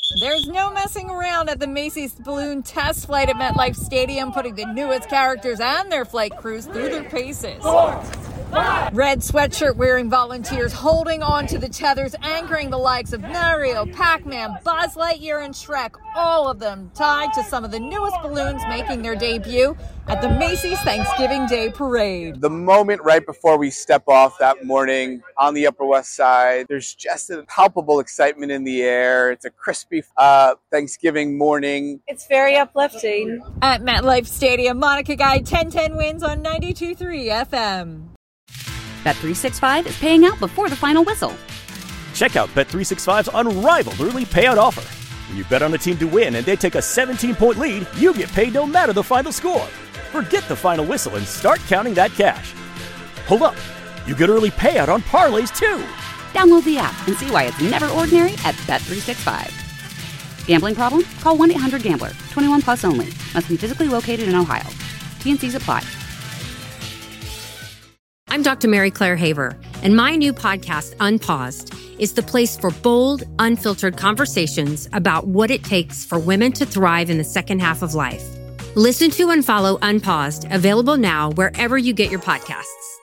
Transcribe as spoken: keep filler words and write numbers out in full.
There's no messing around at the Macy's Balloon Test Flight at MetLife Stadium, putting the newest characters and their flight crews through their paces. Red sweatshirt wearing volunteers holding on to the tethers, anchoring the likes of Mario, Pac-Man, Buzz Lightyear, and Shrek, all of them tied to some of the newest balloons making their debut at the Macy's Thanksgiving Day Parade. The moment right before we step off that morning on the Upper West Side, there's just a palpable excitement in the air. It's a crispy uh, Thanksgiving morning. It's very uplifting. At MetLife Stadium, Monica Guy, ten ten wins on ninety-two point three F M. Bet three sixty-five is paying out before the final whistle. Check out Bet three sixty-five's unrivaled early payout offer. When you bet on a team to win and they take a seventeen-point lead, you get paid no matter the final score. Forget the final whistle and start counting that cash. Hold up. You get early payout on parlays, too. Download the app and see why it's never ordinary at Bet three sixty-five. Gambling problem? Call one eight hundred gambler. twenty-one plus only. Must be physically located in Ohio. T N Cs apply. I'm Doctor Mary Claire Haver, and my new podcast, Unpaused, is the place for bold, unfiltered conversations about what it takes for women to thrive in the second half of life. Listen to and follow Unpaused, available now wherever you get your podcasts.